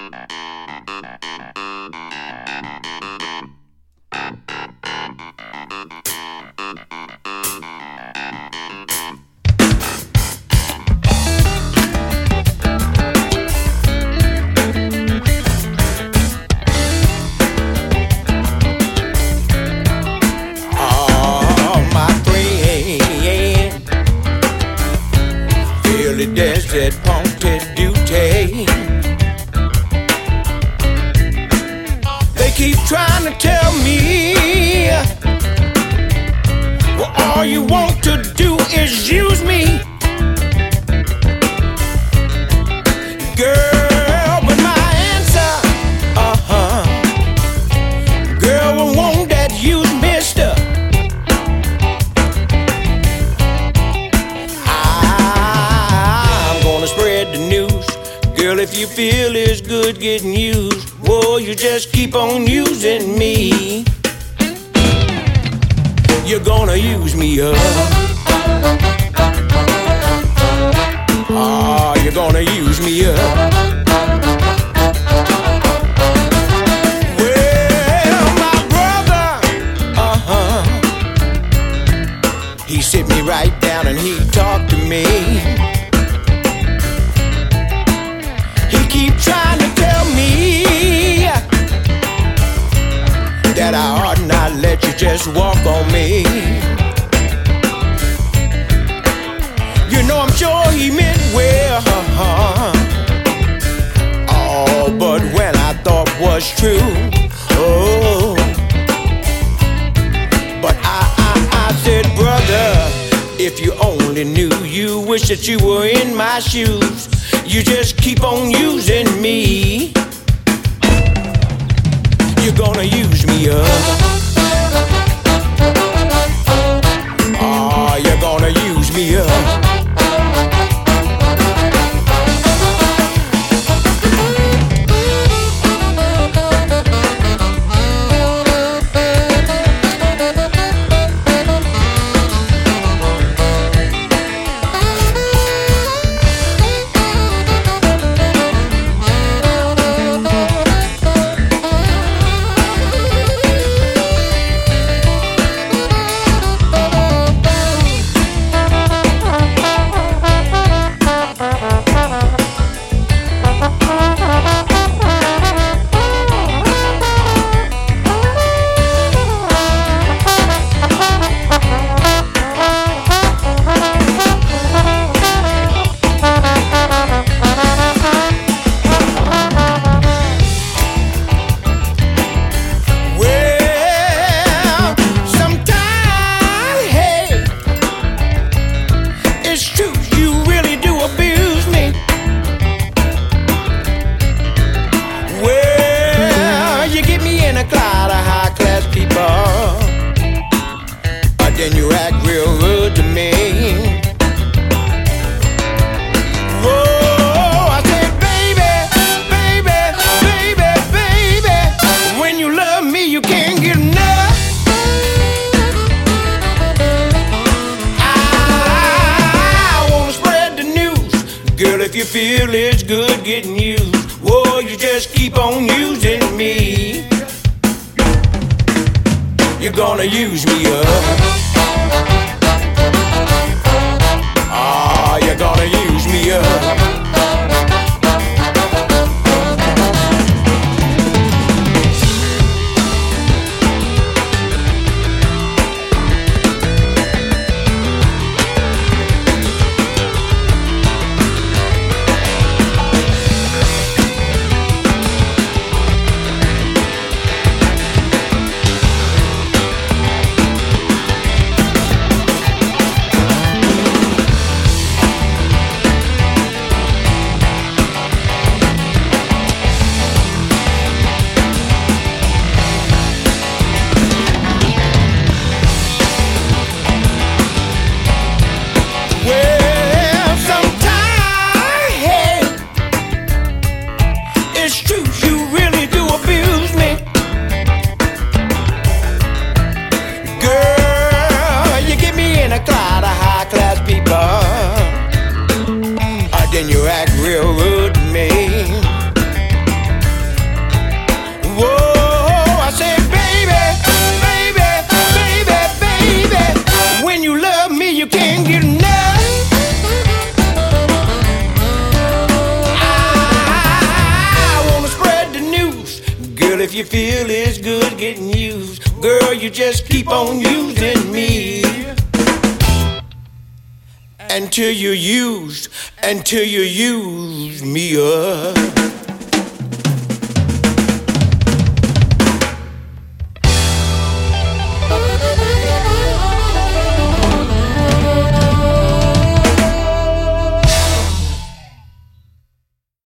Desert Ponte Duty. They keep trying to tell me, well, all you want to do is use me, girl. But my answer, girl, I want that use me stuff. Spread the news, girl. If you feel it's good getting used, whoa, you just keep on using me. You're gonna use me up. Ah, you're gonna use me up. Well, my brother, he sit me right down and he talked to me. Keep trying to tell me that I ought not let you just walk on me. You know, I'm sure he meant well. Oh, but when I thought was true, oh, but I said, brother, if you only knew, you wish that you were in my shoes. You just keep on using me. You're gonna use me up. Oh, you're gonna use me up. Then you act real rude to me. Whoa, I said, baby, baby, baby, baby, when you love me, you can't get enough. I wanna spread the news, girl. If you feel it's good getting used, whoa, you just keep on using me. You're gonna use me up. Ah, you're gonna use me up. Then you act real rude to me. you just keep on using me until you use me up.